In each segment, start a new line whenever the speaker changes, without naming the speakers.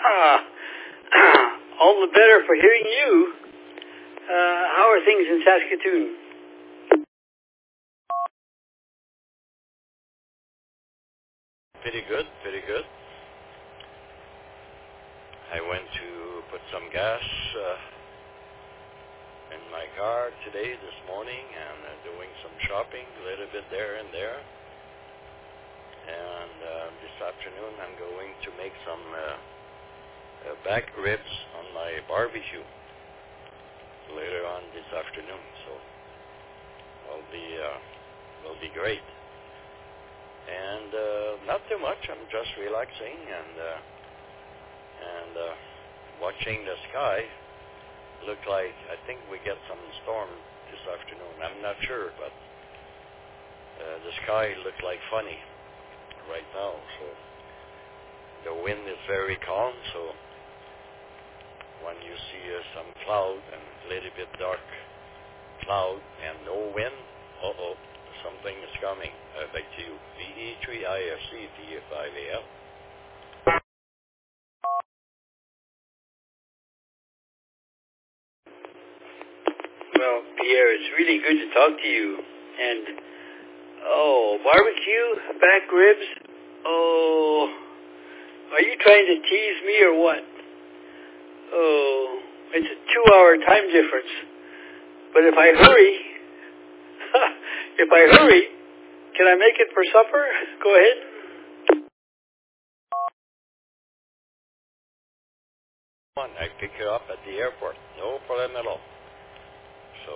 All the better for hearing you. How are things in Saskatoon?
Pretty good, pretty good. I went to put some gas in my car this morning, and doing some shopping, a little bit there and there. And this afternoon I'm going to make some back ribs on my barbecue later on this afternoon, so will be great. And not too much. I'm just relaxing and watching the sky. Look like I think we get some storm this afternoon. I'm not sure, but the sky looks like funny right now. So the wind is very calm. So when you see some cloud and a little bit dark cloud and no wind, something is coming. Back to you. VE3IFC TF5AL.
Well, Pierre, it's really good to talk to you. And, barbecue, back ribs. Oh, are you trying to tease me or what? Oh, it's a 2-hour time difference. But if I hurry, can I make it for supper? Go ahead.
I pick you up at the airport. No problem at all. So,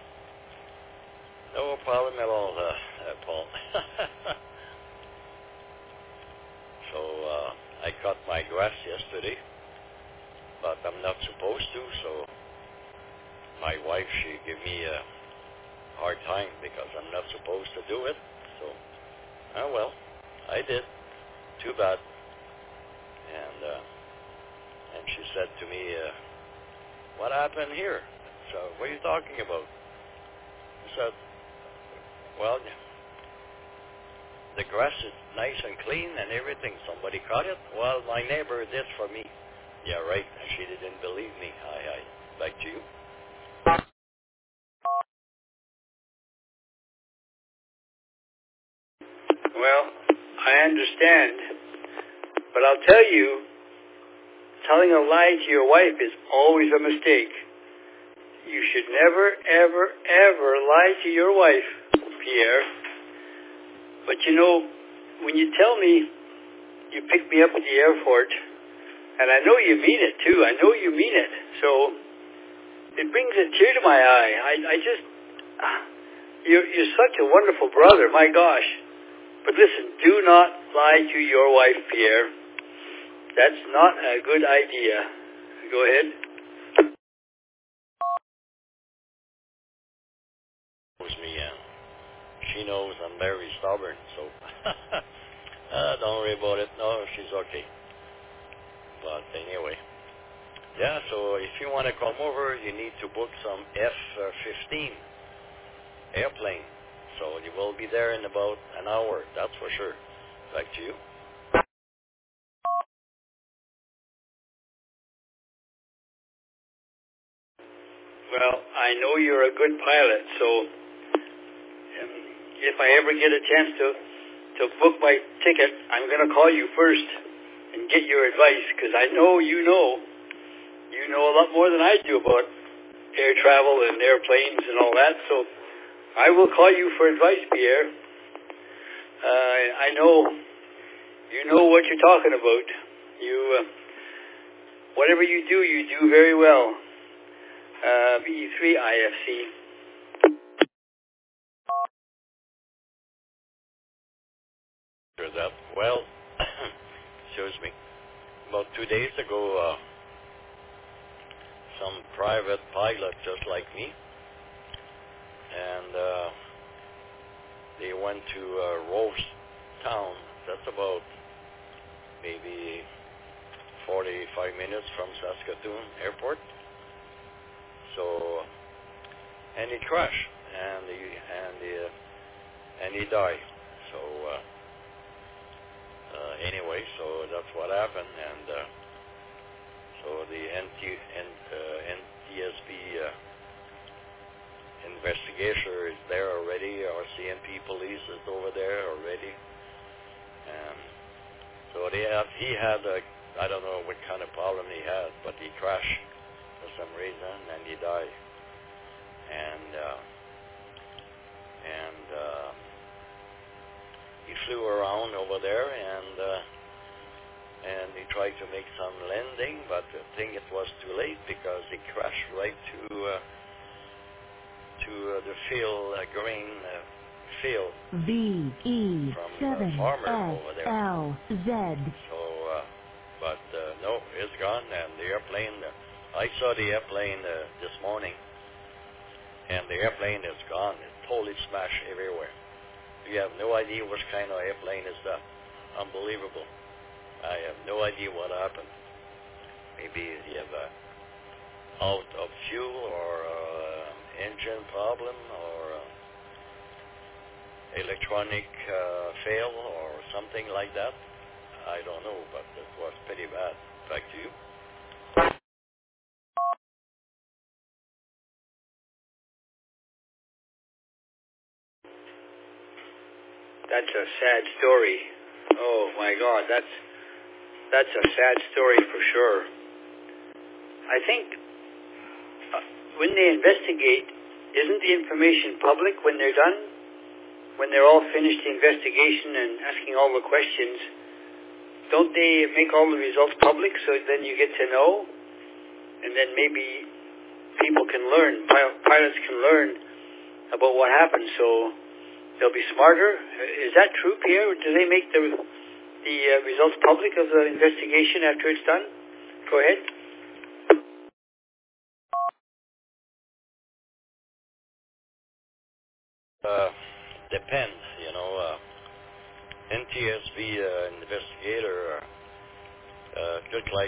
no problem at all, Paul. So, I cut my grass yesterday, but I'm not supposed to, so my wife, she gave me a hard time because I'm not supposed to do it. So, well, I did. Too bad. And she said to me, what happened here? So, what are you talking about? I said, well, the grass is nice and clean and everything. Somebody cut it. Well, my neighbor did for me. Yeah, right. And she didn't believe me. Back to you.
Well, I understand. But I'll tell you, telling a lie to your wife is always a mistake. You should never, ever, ever lie to your wife, Pierre. But you know, when you tell me you picked me up at the airport, and I know you mean it too. I know you mean it. So it brings a tear to my eye. You're such a wonderful brother. My gosh. But listen, do not lie to your wife, Pierre. That's not a good idea. Go ahead.
She knows I'm very stubborn, so don't worry about it. No, she's okay. But anyway, yeah, so if you want to come over, you need to book some F-15 airplane. So you will be there in about an hour, that's for sure. Back to you.
Well, I know you're a good pilot, so if I ever get a chance to book my ticket, I'm going to call you first and get your advice, because I know you know a lot more than I do about air travel and airplanes and all that, so I will call you for advice, Pierre. I know you know what you're talking about. Whatever you do very well. VE3IFC.
Sure that. Well, excuse me. About 2 days ago, some private pilot just like me, and they went to Rose Town. That's about maybe 45 minutes from Saskatoon Airport. So, and he crashed, and he died. So anyway, so that's what happened, and NTSB investigator is there already. RCMP police is over there already. So he had I don't know what kind of problem he had, but he crashed for some reason and he died. And he flew around over there and he tried to make some landing, but I think it was too late because he crashed right to the field, green field from the farmer over there. So, but no, it's gone, and the airplane. I saw the airplane this morning, and the airplane is gone. It's totally smashed everywhere. You have no idea what kind of airplane is that. Unbelievable. I have no idea what happened. Maybe you have out of fuel or engine problem or electronic fail or something like that. I don't know, but it was pretty bad. Back to you.
That's a sad story. Oh my God, that's a sad story for sure. I think when they investigate, isn't the information public when they're done? When they're all finished the investigation and asking all the questions, don't they make all the results public so then you get to know? And then maybe people can learn, pilots can learn about what happened so they'll be smarter. Is that true, Pierre? Do they make the results public of the investigation after it's done? Go ahead.
Depends, NTSB investigator looked like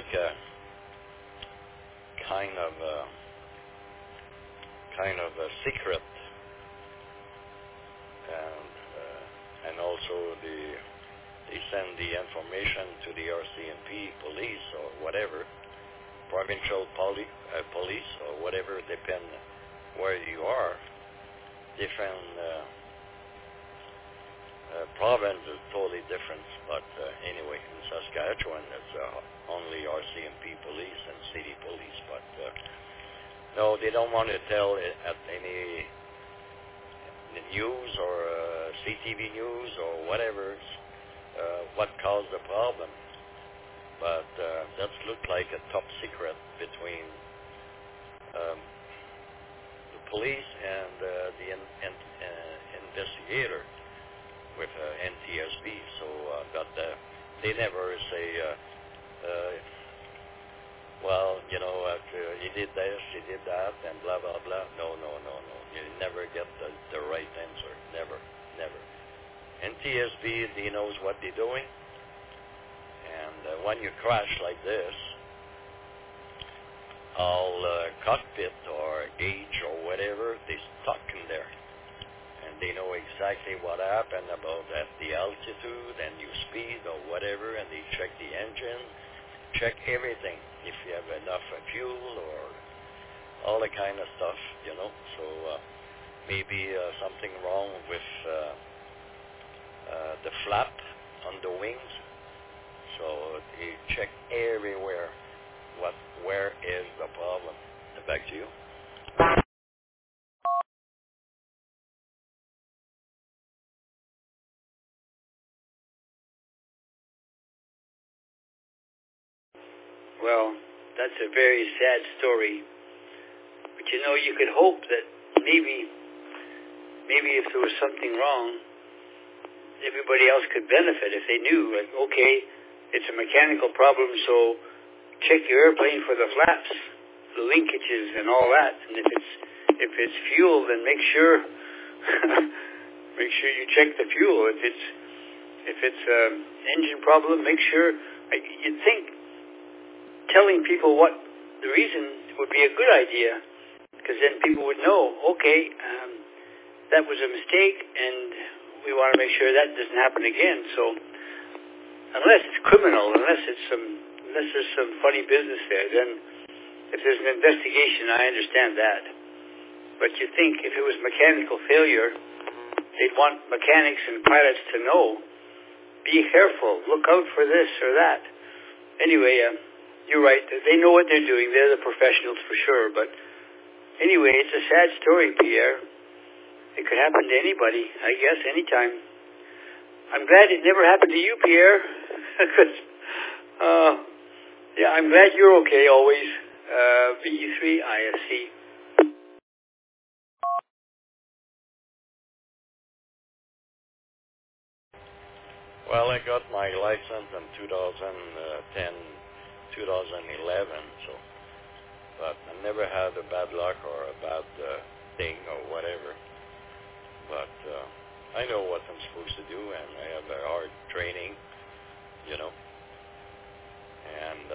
kind of a secret, and also they send the information to the RCMP police or whatever, provincial police or whatever, depend where you are. Different province is totally different, but anyway, in Saskatchewan it's only RCMP police and city police, but no, they don't want to tell it at any news or CTV news or whatever what caused the problem, but that looked like a top secret between the police and the investigator with NTSB, so but they never say, well, you did this, you did that, and blah, blah, blah. No. You never get the right answer. Never. NTSB, he knows what they're doing, and when you crash like this, all cockpit or gauge or whatever, they stuck in there. And they know exactly what happened about the altitude and your speed or whatever, and they check the engine, check everything, if you have enough fuel or all the kind of stuff, So maybe something wrong with the flap on the wings. So they check everywhere. Where is the problem? Back to you.
Well, that's a very sad story. But you could hope that maybe if there was something wrong, everybody else could benefit if they knew, like, okay, it's a mechanical problem, so check your airplane for the flaps, the linkages and all that. And if it's fuel, then make sure you check the fuel. If it's engine problem, make sure. You'd think telling people what the reason would be a good idea, because then people would know, okay, that was a mistake, and we want to make sure that doesn't happen again. So unless it's criminal, unless there's some funny business there, then if there's an investigation, I understand that. But you think if it was mechanical failure, they'd want mechanics and pilots to know, be careful, look out for this or that. Anyway, you're right. They know what they're doing. They're the professionals for sure. But anyway, it's a sad story, Pierre. It could happen to anybody, I guess, anytime. I'm glad it never happened to you, Pierre. Yeah, I'm glad you're okay always. VU3ISC.
Well, I got my license in 2010, 2011, so, but I never had a bad luck or a bad thing or whatever. But I know what I'm supposed to do, and I have a hard training, you know. And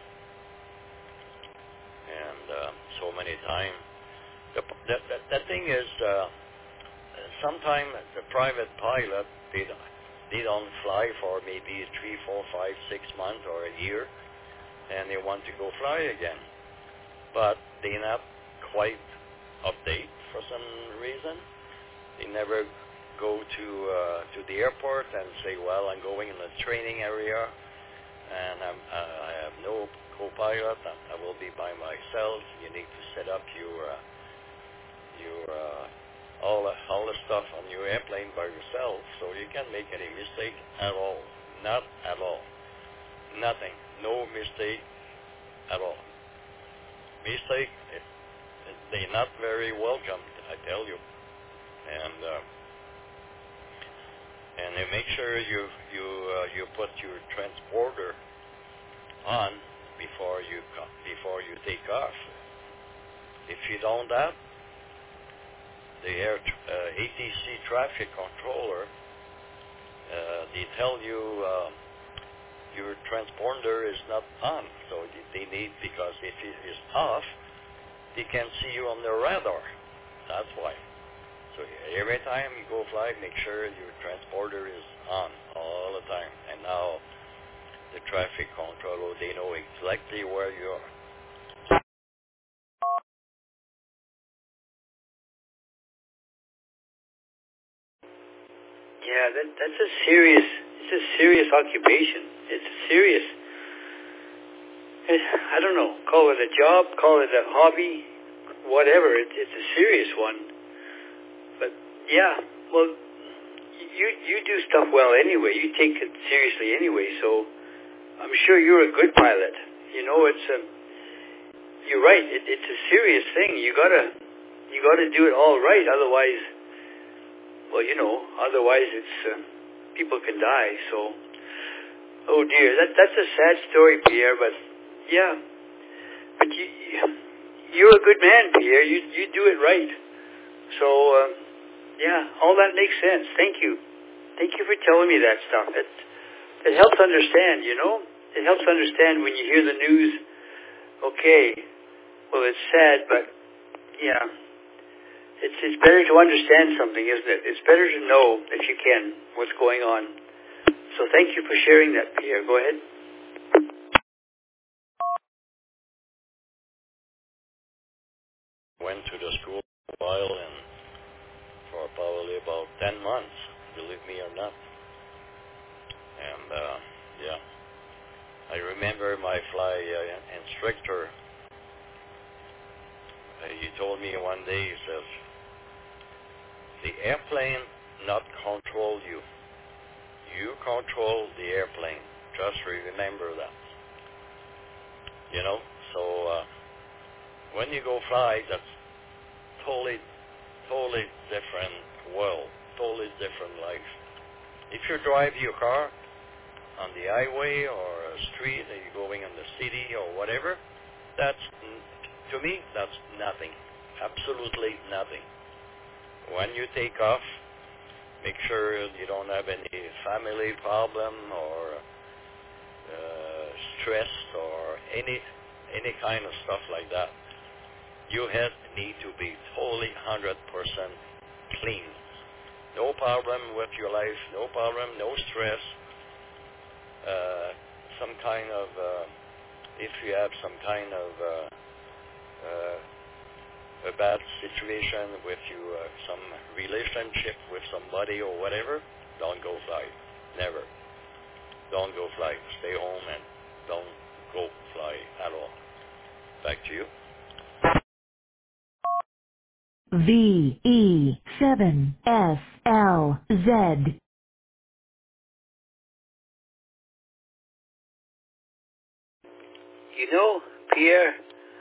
so many times. The thing is, sometimes the private pilot, they don't fly for maybe 3, 4, 5, 6 months or a year, and they want to go fly again. But they not quite update for some reason. They never go to the airport and say, well, I'm going in the training area, and I have no co-pilot. I will be by myself. You need to set up your all the stuff on your airplane by yourself, so you can't make any mistake at all. Not at all. Nothing. No mistake at all. Mistake, they're not very welcome, I tell you. And they make sure you put your transporter on before you take off. If you don't have, the ATC traffic controller, they tell you your transponder is not on, so they need, because if it is off, they can see you on their radar. That's why. So every time you go fly, make sure your transponder is on all the time. And now the traffic controller, they know exactly where you are.
Yeah, that's a serious occupation. It's serious. I don't know. Call it a job, call it a hobby, whatever. It's a serious one. But yeah, well, you do stuff well anyway. You take it seriously anyway. So I'm sure you're a good pilot. You know, you're right. It's a serious thing. You gotta do it all right. Otherwise, well, you know, it's people can die. So, oh dear, that's a sad story, Pierre. But yeah, but you're a good man, Pierre. You do it right. So yeah, all that makes sense. Thank you for telling me that stuff. It helps understand. You know, it helps understand when you hear the news. Okay, well, it's sad, but yeah. It's better to understand something, isn't it? It's better to know, if you can, what's going on. So thank you for sharing that, Pierre. Go ahead.
Went to the school a while, and for probably about 10 months, believe me or not. And yeah, I remember my fly instructor. He told me one day, he says, the airplane not control you. You control the airplane. Just remember that. You know, so when you go fly, that's totally different world, totally different life. If you drive your car on the highway or a street, and you're going in the city or whatever, that's, to me, that's nothing. Absolutely nothing. When you take off, make sure you don't have any family problem or stress or any kind of stuff like that. Your head need to be totally 100% clean. No problem with your life, no problem, no stress. Some kind of, if you have some kind of a bad situation with you, some relationship with somebody or whatever, don't go fly. Never. Don't go fly. Stay home and don't go fly at all. Back to you.
VE7SLZ.
You know, Pierre,